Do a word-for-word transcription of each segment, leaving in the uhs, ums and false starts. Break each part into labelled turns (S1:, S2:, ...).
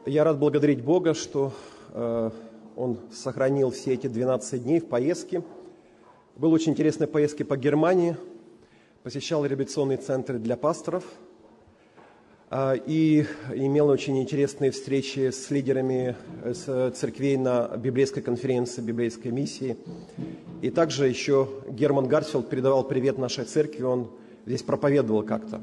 S1: Я рад благодарить Бога, что э, Он сохранил все эти двенадцать дней в поездке. Был очень интересной поездки по Германии, посещал реабилитационные центры для пасторов э, и имел очень интересные встречи с лидерами с церквей на библейской конференции, библейской миссии. И также еще Герман Гарфилд передавал привет нашей церкви, он здесь проповедовал как-то.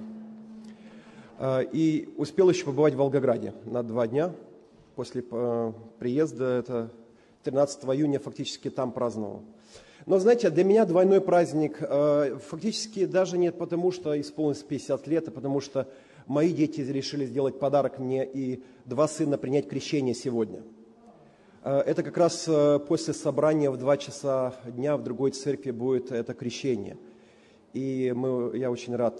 S1: И успел еще побывать в Волгограде на два дня после приезда, это тринадцатого июня фактически там праздновал. Но знаете, для меня двойной праздник фактически даже не потому, что исполнилось пятьдесят лет, а потому что мои дети решили сделать подарок мне и два сына принять крещение сегодня. Это как раз после собрания в два часа дня в другой церкви будет это крещение. И мы, я очень рад.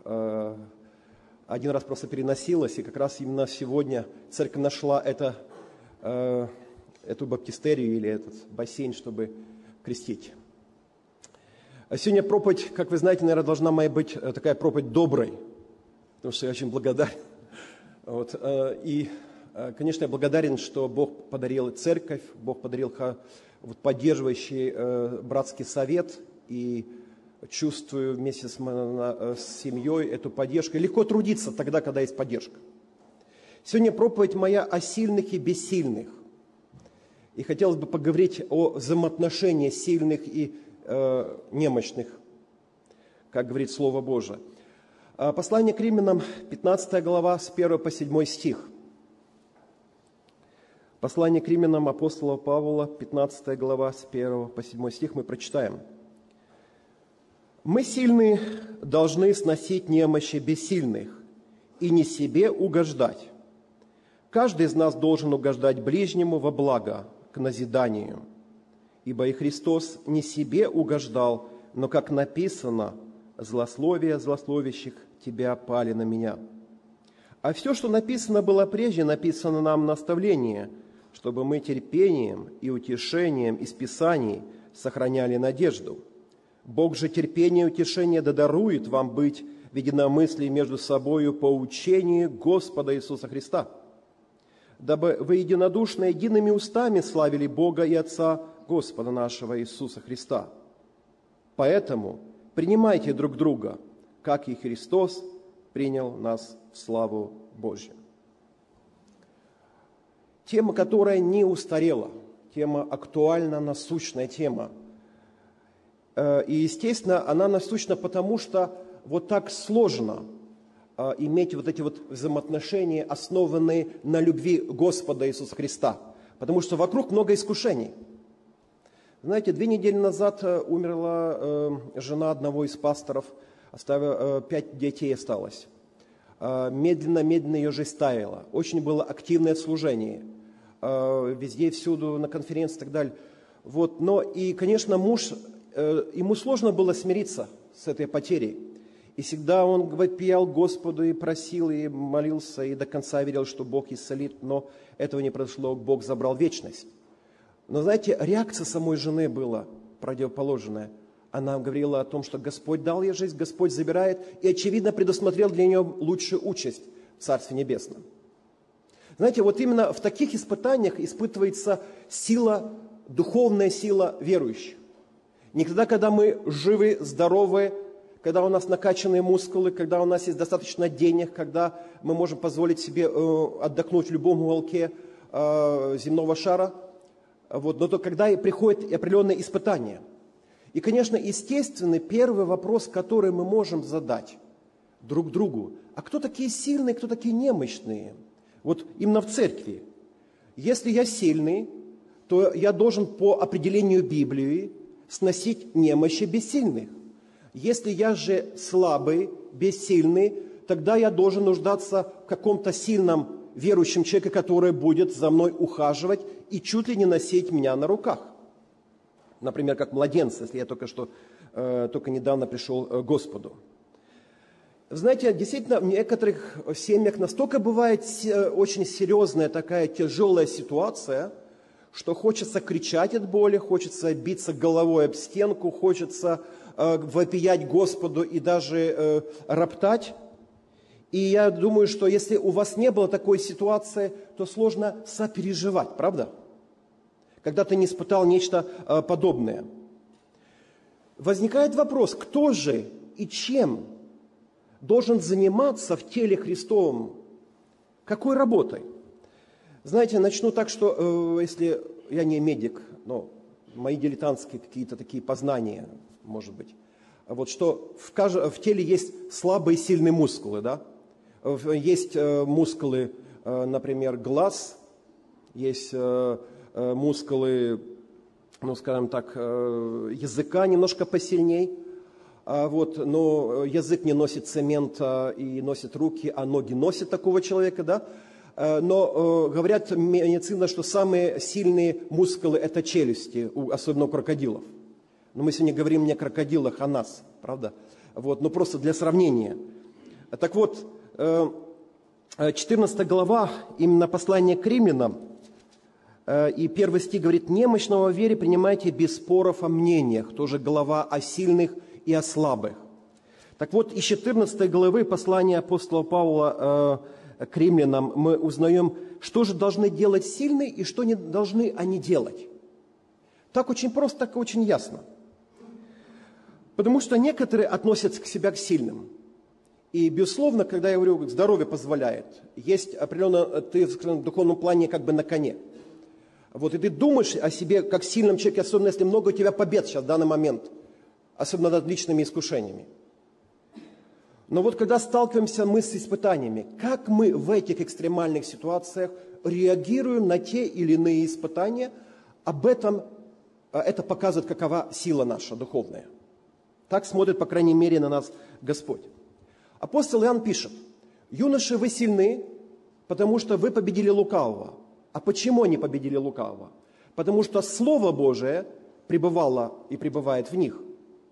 S1: Один раз просто переносилось, и как раз именно сегодня церковь нашла это, э, эту баптистерию или этот бассейн, чтобы крестить. А сегодня проповедь, как вы знаете, наверное, должна моя быть такая проповедь доброй, потому что я очень благодарен. Вот, э, и, э, конечно, я благодарен, что Бог подарил церковь, Бог подарил вот, поддерживающий э, братский совет, и чувствую вместе с, с семьей эту поддержку. И легко трудиться тогда, когда есть поддержка. Сегодня проповедь моя о сильных и бессильных. И хотелось бы поговорить о взаимоотношениях сильных и э, немощных, как говорит Слово Божие. Послание к Римлянам, пятнадцатая глава, с первого по седьмой стих. Послание к Римлянам апостола Павла, пятнадцатая глава, с первого по седьмой стих мы прочитаем. «Мы, сильные, должны сносить немощи бессильных и не себе угождать. Каждый из нас должен угождать ближнему во благо, к назиданию. Ибо и Христос не себе угождал, но, как написано, злословие злословящих тебя пали на меня. А все, что написано было прежде, написано нам наставление, чтобы мы терпением и утешением из Писаний сохраняли надежду. Бог же терпение и утешение да дарует вам быть в единомыслии между собою по учению Господа Иисуса Христа, дабы вы единодушно едиными устами славили Бога и Отца Господа нашего Иисуса Христа. Поэтому принимайте друг друга, как и Христос принял нас в славу Божью». Тема, которая не устарела, тема актуальна, насущная тема. И, естественно, она насущна потому, что вот так сложно иметь вот эти вот взаимоотношения, основанные на любви Господа Иисуса Христа. Потому что вокруг много искушений. Знаете, две недели назад умерла жена одного из пасторов, оставила, пять детей осталось. Медленно-медленно ее жизнь таяла. Очень было активное служение. Везде и всюду, на конференции и так далее. Вот. Но и, конечно, муж... Ему сложно было смириться с этой потерей. И всегда он вопиял Господу и просил, и молился, и до конца верил, что Бог исцелит, но этого не произошло, Бог забрал вечность. Но знаете, реакция самой жены была противоположная. Она говорила о том, что Господь дал ей жизнь, Господь забирает, и, очевидно, предусмотрел для нее лучшую участь в Царстве Небесном. Знаете, вот именно в таких испытаниях испытывается сила, духовная сила верующих. Не тогда, когда мы живы, здоровы, когда у нас накачанные мускулы, когда у нас есть достаточно денег, когда мы можем позволить себе э, отдохнуть в любом уголке э, земного шара. Вот. Но то когда и приходят определенные испытания. И, конечно, естественный первый вопрос, который мы можем задать друг другу. А кто такие сильные, кто такие немощные? Вот именно в церкви. Если я сильный, то я должен по определению Библии сносить немощи бессильных. Если я же слабый, бессильный, тогда я должен нуждаться в каком-то сильном верующем человеке, который будет за мной ухаживать и чуть ли не носить меня на руках. Например, как младенца, если я только что, э, только недавно пришел к Господу. Знаете, действительно, в некоторых семьях настолько бывает очень серьезная такая тяжелая ситуация, что хочется кричать от боли, хочется биться головой об стенку, хочется э, вопиять Господу и даже э, роптать. И я думаю, что если у вас не было такой ситуации, то сложно сопереживать, правда? Когда ты не испытал нечто э, подобное. Возникает вопрос, кто же и чем должен заниматься в теле Христовом? Какой работой? Знаете, начну так, что э, если я не медик, но мои дилетантские какие-то такие познания, может быть, вот что в, каж- в теле есть слабые и сильные мускулы, да? Есть э, мускулы, э, например, глаз, есть э, э, мускулы, ну, скажем так, э, языка немножко посильней, а вот, но язык не носит цемента и носит руки, а ноги носят такого человека, да? Но э, говорят медицина, что самые сильные мускулы – это челюсти, у, особенно у крокодилов. Но мы сегодня говорим не о крокодилах, а о нас, правда? Вот, но просто для сравнения. Так вот, э, четырнадцатая глава, именно послание к римлянам, э, и первый стих говорит: «Немощного в вере принимайте без споров о мнениях». Тоже глава о сильных и о слабых. Так вот, из четырнадцатой главы послания апостола Павла э, к римлянам мы узнаем, что же должны делать сильные и что не должны они делать. Так очень просто, так очень ясно. Потому что некоторые относятся к себя к сильным. И, безусловно, когда я говорю, здоровье позволяет, есть определенно, ты в духовном плане как бы на коне. Вот, и ты думаешь о себе как сильном человеке, особенно если много у тебя побед сейчас в данный момент, особенно над личными искушениями. Но вот когда сталкиваемся мы с испытаниями, как мы в этих экстремальных ситуациях реагируем на те или иные испытания, об этом, это показывает, какова сила наша духовная. Так смотрит, по крайней мере, на нас Господь. Апостол Иоанн пишет: «Юноши, вы сильны, потому что вы победили лукавого». А почему они победили лукавого? Потому что Слово Божие пребывало и пребывает в них.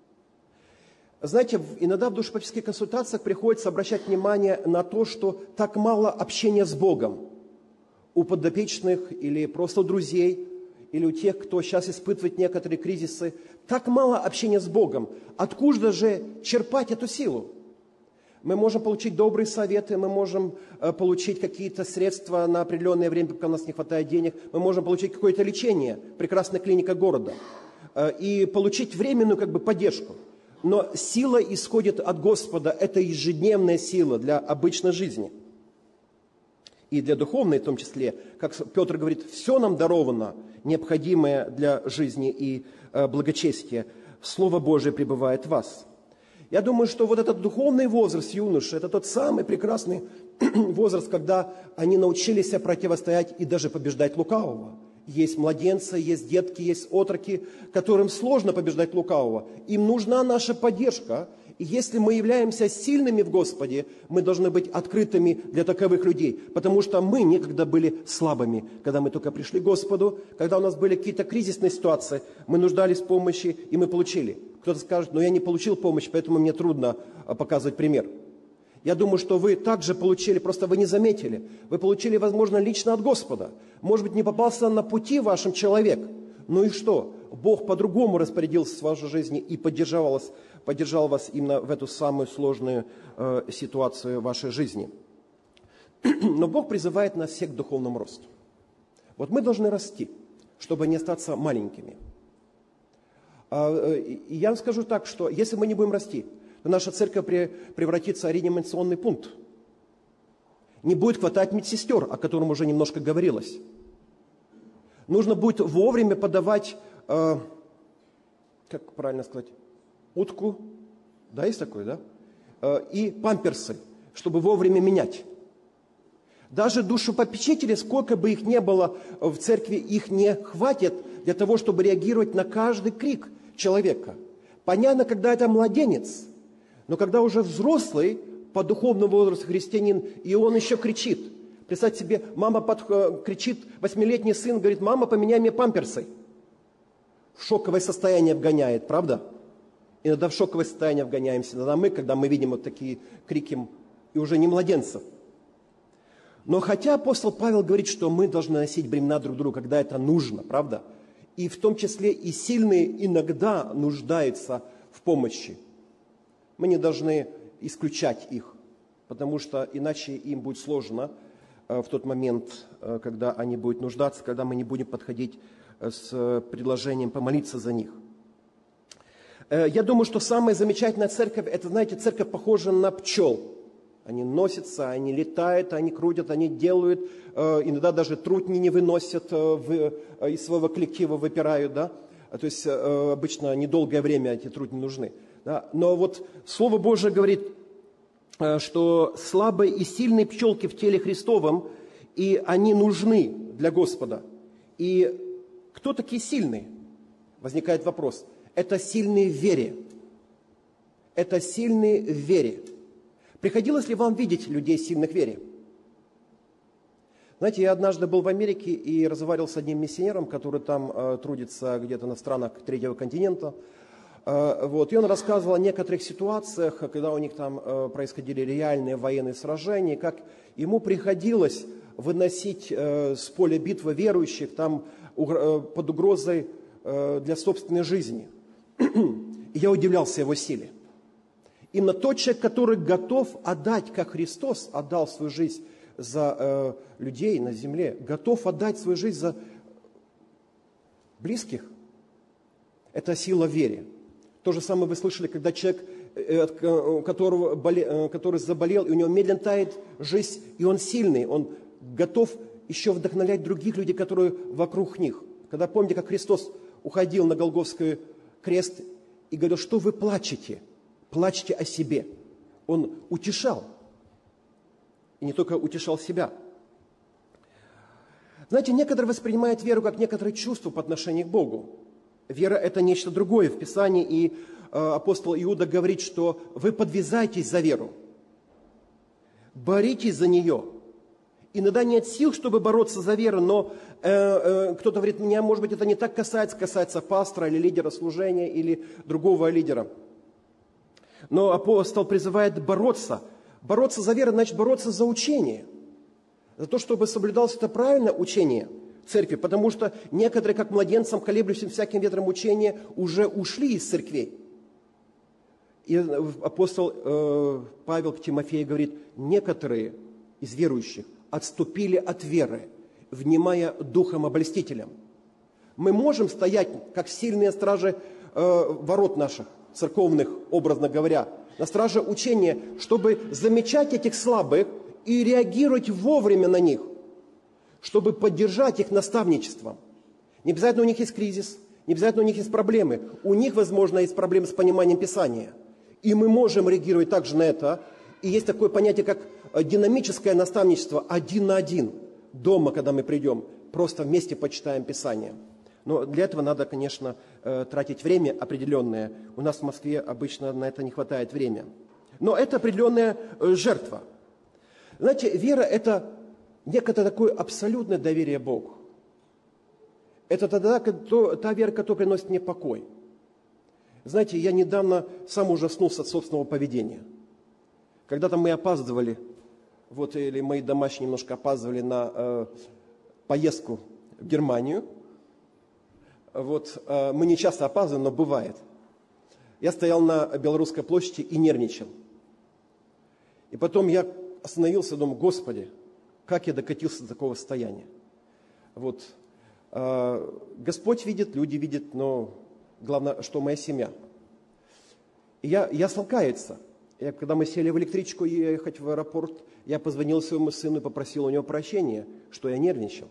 S1: Знаете, иногда в душепопеческих консультациях приходится обращать внимание на то, что так мало общения с Богом у подопечных или просто у друзей, или у тех, кто сейчас испытывает некоторые кризисы. Так мало общения с Богом. Откуда же черпать эту силу? Мы можем получить добрые советы, мы можем э, получить какие-то средства на определенное время, пока у нас не хватает денег, мы можем получить какое-то лечение, прекрасная клиника города, э, и получить временную как бы поддержку. Но сила исходит от Господа, это ежедневная сила для обычной жизни. И для духовной в том числе, как Петр говорит, все нам даровано, необходимое для жизни и э, благочестия. Слово Божие пребывает в вас. Я думаю, что вот этот духовный возраст юноши, это тот самый прекрасный возраст, когда они научились противостоять и даже побеждать лукавого. Есть младенцы, есть детки, есть отроки, которым сложно побеждать лукавого. Им нужна наша поддержка. И если мы являемся сильными в Господе, мы должны быть открытыми для таковых людей. Потому что мы некогда были слабыми. Когда мы только пришли к Господу, когда у нас были какие-то кризисные ситуации, мы нуждались в помощи, и мы получили. Кто-то скажет: но я не получил помощь, поэтому мне трудно показывать пример. Я думаю, что вы также получили, просто вы не заметили. Вы получили, возможно, лично от Господа. Может быть, не попался на пути вашим человек. Ну и что? Бог по-другому распорядился в вашей жизни и поддержал вас, поддержал вас именно в эту самую сложную э, ситуацию вашей жизни. Но Бог призывает нас всех к духовному росту. Вот мы должны расти, чтобы не остаться маленькими. И я вам скажу так, что если мы не будем расти, то наша церковь превратится в реанимационный пункт. Не будет хватать медсестер, о котором уже немножко говорилось. Нужно будет вовремя подавать, э, как правильно сказать, утку, да, есть такое, да? Э, и памперсы, чтобы вовремя менять. Даже душепопечители, сколько бы их ни было в церкви, их не хватит для того, чтобы реагировать на каждый крик человека. Понятно, когда это младенец, но когда уже взрослый, по духовному возрасту христианин, и он еще кричит. Представьте себе, мама под, кричит, восьмилетний сын говорит: мама, поменяй мне памперсы. В шоковое состояние вгоняет, правда? Иногда в шоковое состояние вгоняемся. Иногда мы, когда мы видим вот такие крики, и уже не младенцев. Но хотя апостол Павел говорит, что мы должны носить бремена друг другу, когда это нужно, правда? И в том числе и сильные иногда нуждаются в помощи. Мы не должны исключать их. потому что иначе им будет сложно в тот момент, когда они будут нуждаться, когда мы не будем подходить с предложением помолиться за них. Я думаю, что самая замечательная церковь, это, знаете, церковь похожа на пчел. Они носятся, они летают, они крутят, они делают, иногда даже трутни не выносят, из своего коллектива выпирают, да. То есть обычно недолгое время эти трутни нужны. Да? Но вот Слово Божие говорит, что слабые и сильные пчелки в теле Христовом, и они нужны для Господа. И кто такие сильные? Возникает вопрос. Это сильные в вере. Это сильные в вере. Приходилось ли вам видеть людей сильных в вере? Знаете, я однажды был в Америке и разговаривал с одним миссионером, который там э, трудится где-то на странах третьего континента. Э, вот, и он рассказывал о некоторых ситуациях, когда у них там э, происходили реальные военные сражения, как ему приходилось выносить э, с поля битвы верующих там э, под угрозой э, для собственной жизни. И я удивлялся его силе. Именно тот человек, который готов отдать, как Христос отдал свою жизнь за э, людей на земле, готов отдать свою жизнь за близких, это сила в вере. То же самое вы слышали, когда человек, э, которого боле, э, который заболел, и у него медленно тает жизнь, и он сильный, он готов еще вдохновлять других людей, которые вокруг них. Когда помните, как Христос уходил на Голгофский крест и говорил, что вы плачете? Плачьте о себе. Он утешал. И не только утешал себя. Знаете, некоторые воспринимают веру как некоторые чувства по отношению к Богу. Вера – это нечто другое в Писании, и э, апостол Иуда говорит, что вы подвязайтесь за веру, боритесь за нее. Иногда нет сил, чтобы бороться за веру, но э, э, кто-то говорит, меня, может быть, это не так касается, касается пастора или лидера служения, или другого лидера. Но апостол призывает бороться. Бороться за веру, значит бороться за учение. За то, чтобы соблюдалось это правильное учение церкви. Потому что некоторые, как младенцам, колеблющим всяким ветром учения, уже ушли из церквей. И апостол э, Павел к Тимофею говорит, некоторые из верующих отступили от веры, внимая духом обольстителям. Мы можем стоять, как сильные стражи э, ворот наших, церковных, образно говоря, на страже учения, чтобы замечать этих слабых и реагировать вовремя на них, чтобы поддержать их наставничеством. Не обязательно у них есть кризис, не обязательно у них есть проблемы. У них, возможно, есть проблемы с пониманием Писания. И мы можем реагировать также на это. И есть такое понятие, как динамическое наставничество один на один. Дома, когда мы придем, просто вместе почитаем Писание. Но для этого надо, конечно, тратить время определенное. У нас в Москве обычно на это не хватает времени. Но это определенная жертва. Знаете, вера – это некое такое абсолютное доверие Богу. Это тогда, та вера, которая приносит мне покой. Знаете, я недавно сам ужаснулся от собственного поведения. Когда-то мы опаздывали, вот, или мои домашние немножко опаздывали на э, поездку в Германию. Вот, э, мы не часто опаздываем, но бывает. Я стоял на Белорусской площади и нервничал. И потом я остановился и думал, Господи, как я докатился до такого состояния. Вот. Э, Господь видит, люди видят, но главное, что моя семья. И я, я стал каяться. Я, когда мы сели в электричку и ехать в аэропорт, я позвонил своему сыну и попросил у него прощения, что я нервничал.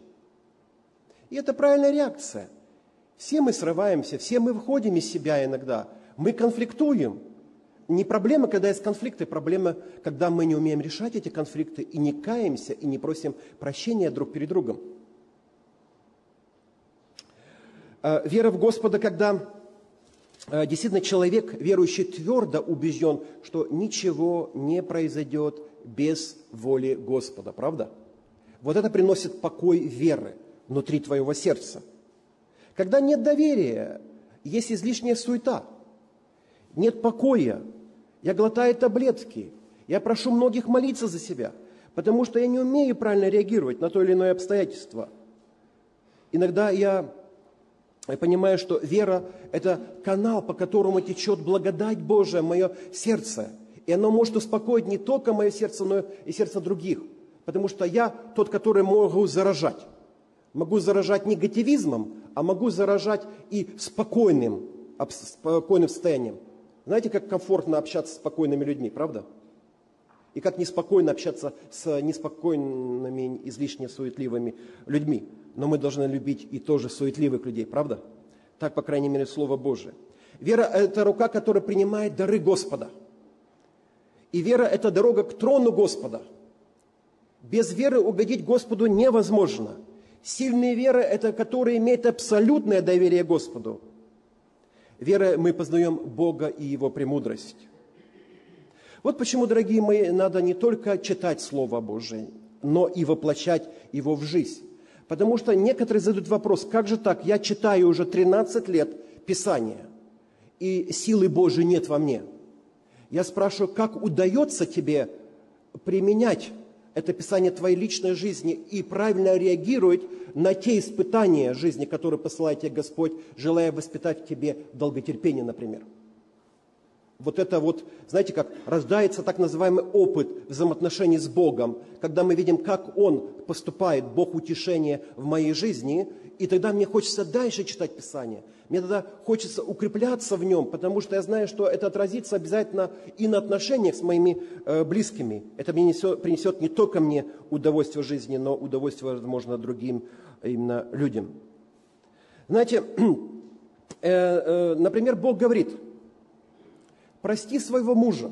S1: И это правильная реакция. Все мы срываемся, все мы выходим из себя иногда. Мы конфликтуем. Не проблема, когда есть конфликты, проблема, когда мы не умеем решать эти конфликты и не каемся, и не просим прощения друг перед другом. Вера в Господа, когда действительно человек, верующий, твердо убежден, что ничего не произойдет без воли Господа. Правда? Вот это приносит покой веры внутри твоего сердца. Когда нет доверия, есть излишняя суета, нет покоя, я глотаю таблетки, я прошу многих молиться за себя, потому что я не умею правильно реагировать на то или иное обстоятельство. Иногда я... Я понимаю, что вера – это канал, по которому течет благодать Божия в мое сердце. И оно может успокоить не только мое сердце, но и сердце других. Потому что я тот, который могу заражать. Могу заражать негативизмом, а могу заражать и спокойным, спокойным состоянием. Знаете, как комфортно общаться с спокойными людьми, правда? И как неспокойно общаться с неспокойными, излишне суетливыми людьми. Но мы должны любить и тоже суетливых людей, правда? Так, по крайней мере, Слово Божие. Вера – это рука, которая принимает дары Господа. И вера – это дорога к трону Господа. Без веры угодить Господу невозможно. Сильная вера – это которая имеет абсолютное доверие Господу. Верой мы познаем Бога и Его премудрость. Вот почему, дорогие мои, надо не только читать Слово Божие, но и воплощать его в жизнь. Потому что некоторые задают вопрос, как же так, я читаю уже тринадцать лет Писание, и силы Божией нет во мне. Я спрашиваю, как удается тебе применять это Писание в твоей личной жизни и правильно реагировать на те испытания жизни, которые посылает тебе Господь, желая воспитать в тебе долготерпение, например. Вот это вот, знаете, как рождается так называемый опыт взаимоотношений с Богом, когда мы видим, как Он поступает, Бог утешения в моей жизни, и тогда мне хочется дальше читать Писание. Мне тогда хочется укрепляться в нем, потому что я знаю, что это отразится обязательно и на отношениях с моими э, близкими. Это мне несет, принесет не только мне удовольствие в жизни, но удовольствие, возможно, другим именно людям. Знаете, э, э, например, Бог говорит: прости своего мужа.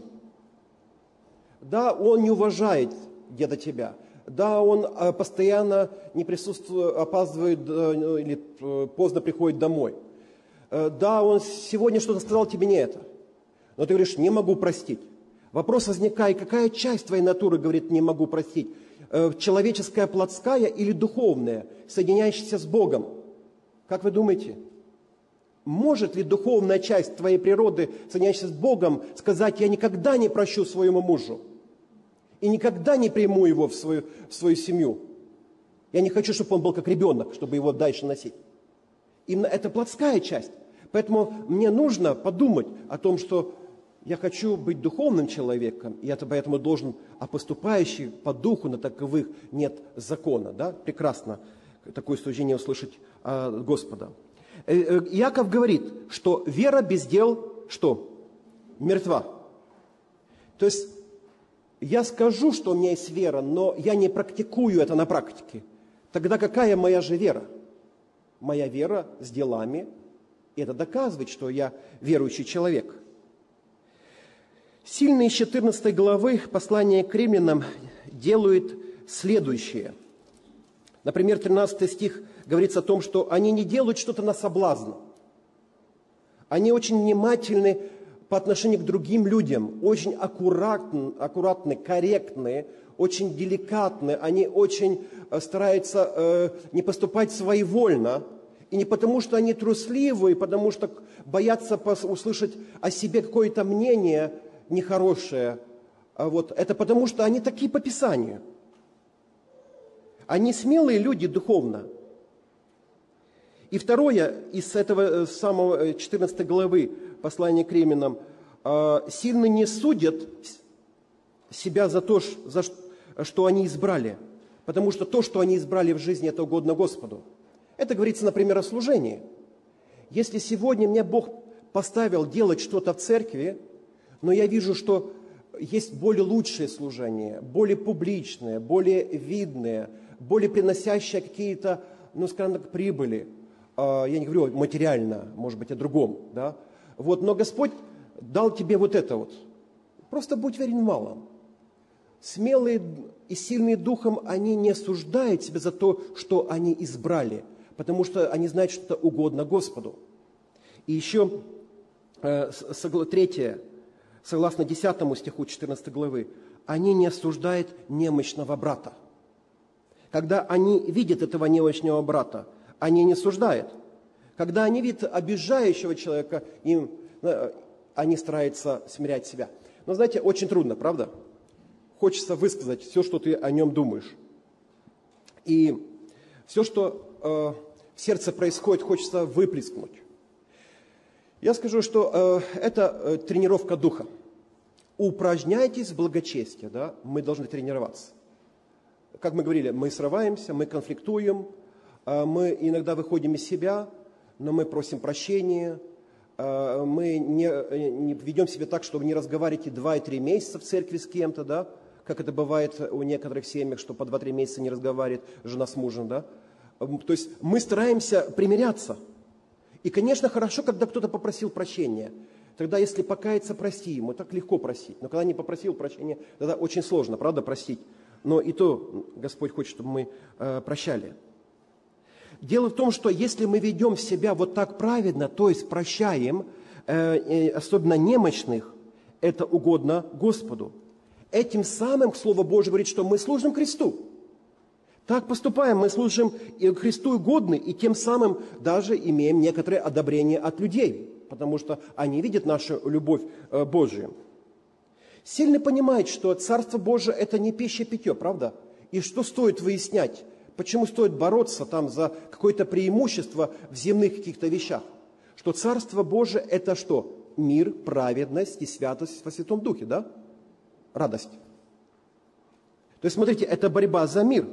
S1: Да, он не уважает где-то тебя. Да, он постоянно не присутствует, опаздывает или поздно приходит домой. Да, он сегодня что-то сказал тебе не это. Но ты говоришь, не могу простить. Вопрос возникает, какая часть твоей натуры говорит, не могу простить? Человеческая, плотская или духовная, соединяющаяся с Богом? Как вы думаете? Может ли духовная часть твоей природы, соединяющаяся с Богом, сказать, я никогда не прощу своему мужу и никогда не приму его в свою, в свою семью? Я не хочу, чтобы он был как ребенок, чтобы его дальше носить. Именно это плотская часть. Поэтому мне нужно подумать о том, что я хочу быть духовным человеком, и это поэтому должен, а поступающий по духу на таковых нет закона. Да? Прекрасно такое суждение услышать от Господа. Иаков говорит, что вера без дел, что? Мертва. То есть, я скажу, что у меня есть вера, но я не практикую это на практике. Тогда какая моя же вера? Моя вера с делами, и это доказывает, что я верующий человек. Сильные из четырнадцатой главы послания к римлянам делают следующее. Например, тринадцатый стих говорится о том, что они не делают что-то на соблазн. Они очень внимательны по отношению к другим людям, очень аккуратны, аккуратны, корректны, очень деликатны. Они очень стараются э, не поступать своевольно. И не потому, что они трусливые, потому что боятся услышать о себе какое-то мнение нехорошее. А вот это потому, что они такие по Писанию. Они смелые люди духовно. И второе, из этого самого четырнадцатой главы послания к римлянам, сильно не судят себя за то, за что они избрали, потому что то, что они избрали в жизни, это угодно Господу. Это говорится, например, о служении. Если сегодня меня Бог поставил делать что-то в церкви, но я вижу, что есть более лучшее служение, более публичное, более видное, более приносящее какие-то, ну, скажем так, прибыли. Я не говорю материально, может быть, о другом, да? Вот, но Господь дал тебе вот это вот. Просто будь верен в малом. Смелые и сильные духом, они не осуждают себя за то, что они избрали, потому что они знают, что это угодно Господу. И еще третье, согласно десятому стиху четырнадцатой главы, они не осуждают немощного брата. Когда они видят этого немощного брата, они не осуждают. Когда они видят обижающего человека, им, они стараются смирять себя. Но знаете, очень трудно, правда? Хочется высказать все, что ты о нем думаешь. И все, что э, в сердце происходит, хочется выплеснуть. Я скажу, что э, это э, тренировка духа. упражняйтесь в благочестии, да? Мы должны тренироваться. Как мы говорили, мы срываемся, мы конфликтуем, мы иногда выходим из себя, но мы просим прощения, мы не, не ведем себя так, чтобы не разговаривать и два, и три месяца в церкви с кем-то, да? Как это бывает у некоторых семьях, что по два-три месяца не разговаривает жена с мужем, да? То есть мы стараемся примиряться. И, конечно, хорошо, когда кто-то попросил прощения. Тогда, если покаяться, прости ему, так легко просить. Но когда не попросил прощения, тогда очень сложно, правда, простить. Но и то Господь хочет, чтобы мы э, прощали. Дело в том, что если мы ведем себя вот так праведно, то есть прощаем, э, э, особенно немощных, это угодно Господу. Этим самым, Слово Божие говорит, что мы служим Христу. Так поступаем, мы служим Христу угодны, и тем самым даже имеем некоторое одобрение от людей, потому что они видят нашу любовь Божию. Сильно понимает, что Царство Божие – это не пища и питье, правда? И что стоит выяснять? Почему стоит бороться там за какое-то преимущество в земных каких-то вещах? Что Царство Божие – это что? Мир, праведность и святость во Святом Духе, да? Радость. То есть, смотрите, это борьба за мир.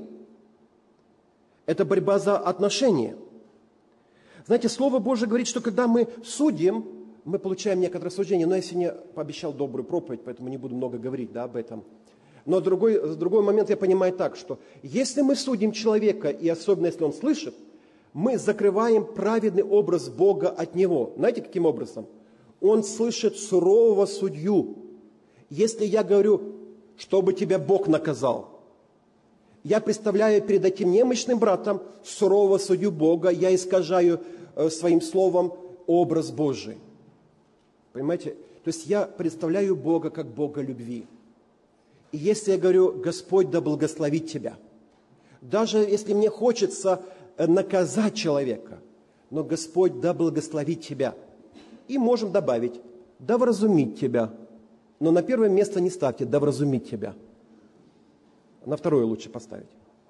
S1: Это борьба за отношения. Знаете, Слово Божие говорит, что когда мы судим, мы получаем некоторое суждение. Но я сегодня пообещал добрую проповедь, поэтому не буду много говорить, да, об этом. Но в другой, в другой момент я понимаю так, что если мы судим человека, и особенно если он слышит, мы закрываем праведный образ Бога от него. Знаете, каким образом? Он слышит сурового судью. Если я говорю, чтобы тебя Бог наказал, я представляю перед этим немощным братом сурового судью Бога, я искажаю э, своим словом образ Божий. Понимаете? То есть я представляю Бога как Бога любви. И если я говорю, Господь да благословит тебя, даже если мне хочется наказать человека, но Господь да благословит тебя, и можем добавить, да вразумит тебя. Но на первое место не ставьте, да вразумит тебя. На второе лучше поставить.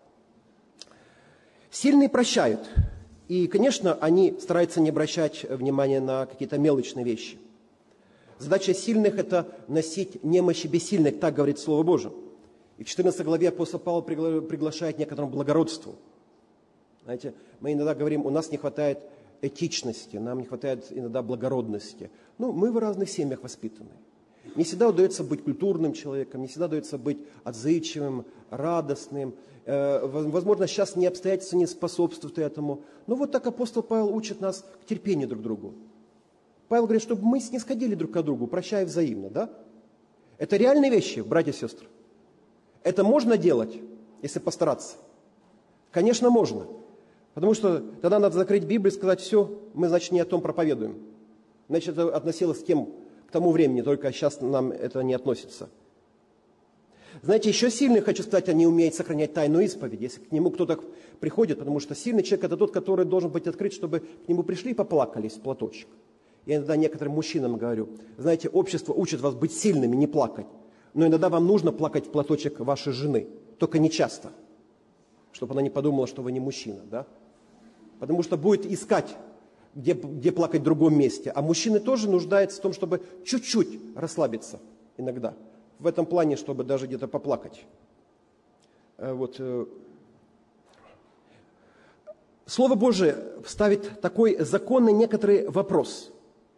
S1: Сильные прощают. И, конечно, они стараются не обращать внимания на какие-то мелочные вещи. Задача сильных – это носить немощи бессильных, так говорит Слово Божие. И в четырнадцатой главе апостол Павел пригла- приглашает к некоторому благородству. Знаете, мы иногда говорим, у нас не хватает этичности, нам не хватает иногда благородности. Ну, мы в разных семьях воспитаны. Не всегда удается быть культурным человеком, не всегда удается быть отзывчивым, радостным. Возможно, сейчас не обстоятельства не способствуют этому. Но вот так апостол Павел учит нас к терпению друг к другу. Павел говорит, чтобы мы снисходили друг к другу, прощая взаимно, да? Это реальные вещи, братья и сестры. Это можно делать, если постараться? Конечно, можно. Потому что тогда надо закрыть Библию и сказать, все, мы, значит, не о том проповедуем. Значит, это относилось к тем, к тому времени, только сейчас нам это не относится. Знаете, еще сильный, хочу сказать, они умеют сохранять тайну исповеди. Если к нему кто-то приходит, потому что сильный человек – это тот, который должен быть открыт, чтобы к нему пришли и поплакались в платочек. Я иногда некоторым мужчинам говорю, знаете, общество учит вас быть сильными, не плакать. Но иногда вам нужно плакать в платочек вашей жены, только не часто, чтобы она не подумала, что вы не мужчина, да? Потому что будет искать, где, где плакать в другом месте. А мужчины тоже нуждаются в том, чтобы чуть-чуть расслабиться иногда. В этом плане, чтобы даже где-то поплакать. Вот. Слово Божие ставит такой законный некоторый вопрос.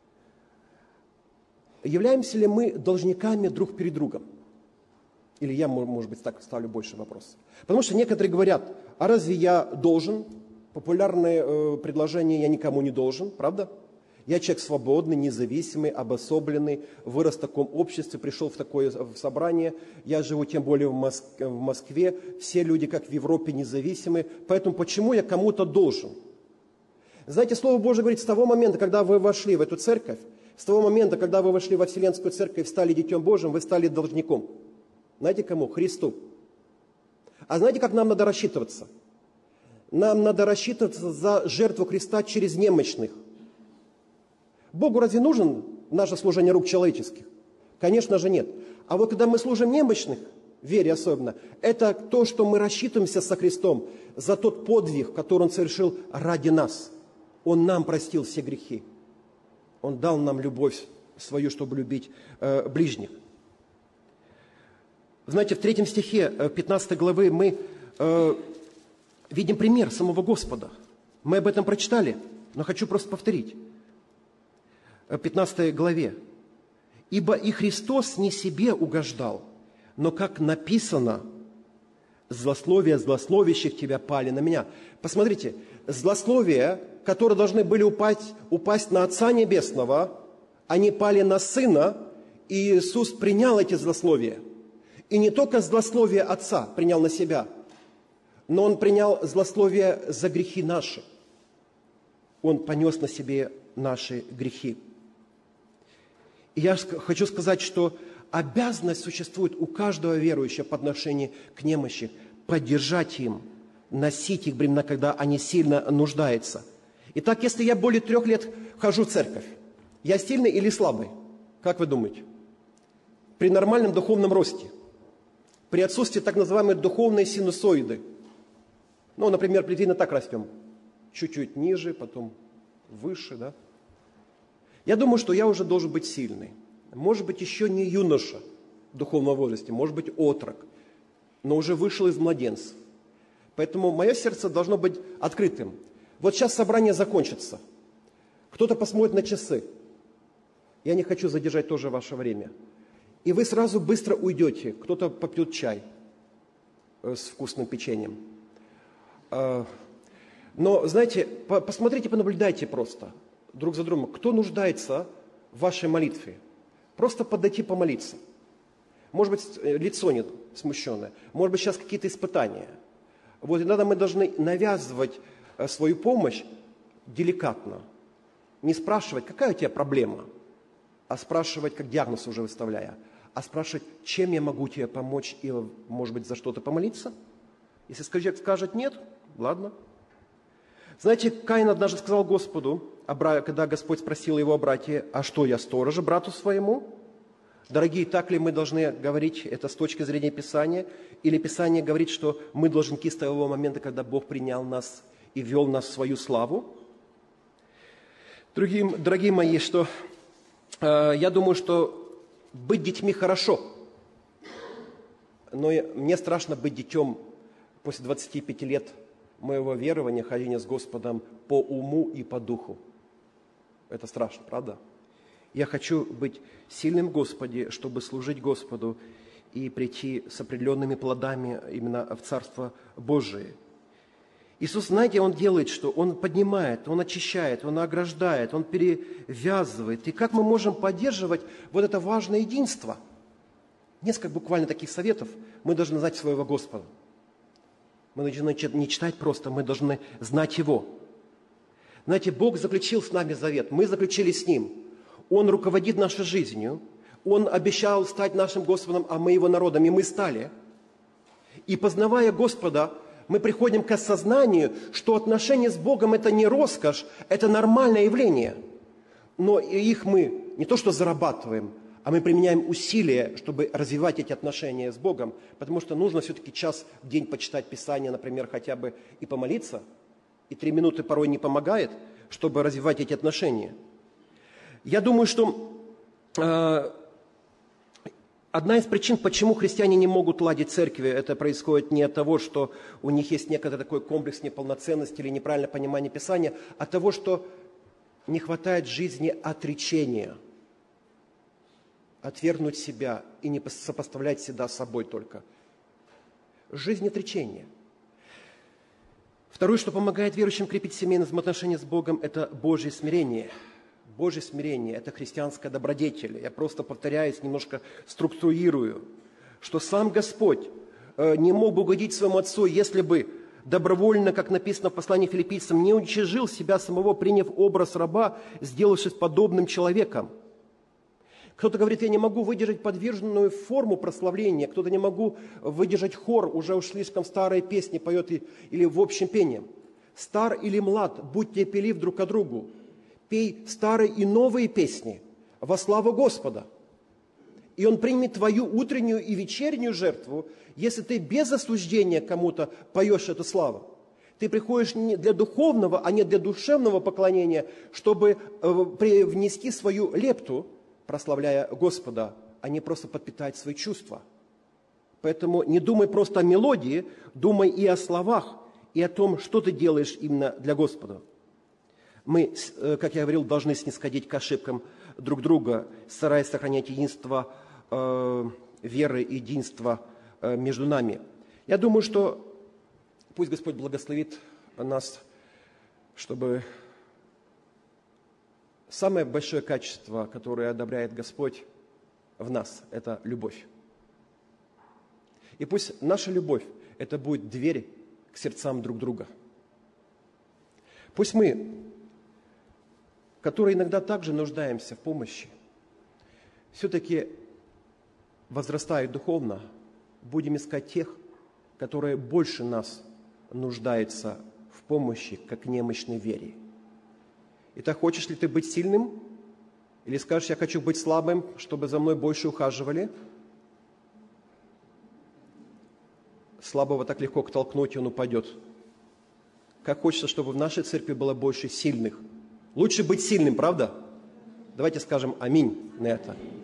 S1: Являемся ли мы должниками друг перед другом? Или я, может быть, так ставлю больше вопросов. Потому что некоторые говорят, а разве я должен? Популярное э, предложение «я никому не должен», правда? Я человек свободный, независимый, обособленный, вырос в таком обществе, пришел в такое в собрание, я живу тем более в, Моск... в Москве, все люди, как в Европе, независимы, поэтому почему я кому-то должен? Знаете, Слово Божие говорит, с того момента, когда вы вошли в эту церковь, с того момента, когда вы вошли во Вселенскую церковь и стали Детем Божьим, вы стали должником. Знаете кому? Христу. А знаете, как нам надо рассчитываться? Нам надо рассчитываться за жертву Христа через немощных. Богу разве нужен наше служение рук человеческих? Конечно же нет. А вот когда мы служим немощных, в вере особенно, это то, что мы рассчитываемся со Христом за тот подвиг, который Он совершил ради нас. Он нам простил все грехи. Он дал нам любовь свою, чтобы любить э, ближних. Знаете, в третьем стихе пятнадцатой главы мы э, видим пример самого Господа. Мы об этом прочитали, но хочу просто повторить. В пятнадцатой главе. «Ибо и Христос не себе угождал, но, как написано, злословия злословящих тебя пали на меня». Посмотрите, злословия, которые должны были упасть, упасть на Отца Небесного, они пали на Сына, и Иисус принял эти злословия. И не только злословие Отца принял на себя, но Он принял злословие за грехи наши. Он понес на себе наши грехи. И я хочу сказать, что обязанность существует у каждого верующего по отношению к немощи, поддержать им, носить их бремена, когда они сильно нуждаются. Итак, если я более трех лет хожу в церковь, я сильный или слабый? Как вы думаете? При нормальном духовном росте, при отсутствии так называемой духовной синусоиды. Ну, например, предвидно так растем. Чуть-чуть ниже, потом выше, да? Я думаю, что я уже должен быть сильный. Может быть, еще не юноша в духовном возрасте, может быть, отрок, но уже вышел из младенцев. Поэтому мое сердце должно быть открытым. Вот сейчас собрание закончится. Кто-то посмотрит на часы. Я не хочу задержать тоже ваше время. И вы сразу быстро уйдете. Кто-то попьет чай с вкусным печеньем. Но, знаете, посмотрите, понаблюдайте просто друг за другом. Кто нуждается в вашей молитве? Просто подойти помолиться. Может быть, лицо нет смущенное. Может быть, сейчас какие-то испытания. Вот иногда мы должны навязывать свою помощь деликатно. Не спрашивать, какая у тебя проблема, а спрашивать, как диагноз уже выставляя, а спрашивать, чем я могу тебе помочь и, может быть, за что-то помолиться. Если человек скажет нет, ладно. Знаете, Каин однажды сказал Господу, когда Господь спросил его о брате, а что я сторожа брату своему? Дорогие, так ли мы должны говорить это с точки зрения Писания? Или Писание говорит, что мы должники с того момента, когда Бог принял нас и ввел нас в свою славу? Дорогие, дорогие мои, что э, я думаю, что быть детьми хорошо, но мне страшно быть детем после двадцати пяти лет моего верования, хождения с Господом по уму и по духу. Это страшно, правда? Я хочу быть сильным в Господе, чтобы служить Господу и прийти с определенными плодами именно в Царство Божие. Иисус, знаете, Он делает что? Он поднимает, Он очищает, Он ограждает, Он перевязывает. И как мы можем поддерживать вот это важное единство? Несколько буквально таких советов. Мы должны знать своего Господа. Мы должны не читать просто, мы должны знать Его. Знаете, Бог заключил с нами завет, мы заключили с Ним. Он руководит нашей жизнью, Он обещал стать нашим Господом, а мы Его народом, и мы стали. И познавая Господа, мы приходим к осознанию, что отношения с Богом – это не роскошь, это нормальное явление. Но их мы не то что зарабатываем, а мы применяем усилия, чтобы развивать эти отношения с Богом, потому что нужно все-таки час в день почитать Писание, например, хотя бы и помолиться, и три минуты порой не помогает, чтобы развивать эти отношения. Я думаю, что э, одна из причин, почему христиане не могут ладить церкви, это происходит не от того, что у них есть некий такой комплекс неполноценности или неправильное понимание Писания, а от того, что не хватает жизни отречения. Отвергнуть себя и не сопоставлять себя с собой только. Жизнь отречения. Второе, что помогает верующим крепить семейные взаимоотношения с Богом, это Божье смирение. Божье смирение – это христианская добродетель. Я просто повторяюсь, немножко структурирую, что сам Господь не мог бы угодить своему Отцу, если бы добровольно, как написано в послании филиппийцам, не уничижил себя самого, приняв образ раба, сделавшись подобным человеком. Кто-то говорит, я не могу выдержать подверженную форму прославления, кто-то не могу выдержать хор, уже уж слишком старые песни поет или в общем пении. Стар или млад, будь терпелив друг к другу, пей старые и новые песни во славу Господа. И Он примет твою утреннюю и вечернюю жертву, если ты без осуждения кому-то поешь эту славу. Ты приходишь не для духовного, а не для душевного поклонения, чтобы внести свою лепту, прославляя Господа, а не просто подпитать свои чувства. Поэтому не думай просто о мелодии, думай и о словах, и о том, что ты делаешь именно для Господа. Мы, как я говорил, должны снисходить к ошибкам друг друга, стараясь сохранять единство э, веры и единство э, между нами. Я думаю, что пусть Господь благословит нас, чтобы самое большое качество, которое одобряет Господь в нас, это любовь. И пусть наша любовь – это будет дверь к сердцам друг друга. Пусть мы, которые иногда также нуждаемся в помощи, все-таки, возрастая духовно, будем искать тех, которые больше нас нуждаются в помощи, как немощной вере. Итак, хочешь ли ты быть сильным? Или скажешь, я хочу быть слабым, чтобы за мной больше ухаживали? Слабого так легко толкнуть, и он упадет. Как хочется, чтобы в нашей церкви было больше сильных. Лучше быть сильным, правда? Давайте скажем аминь на это.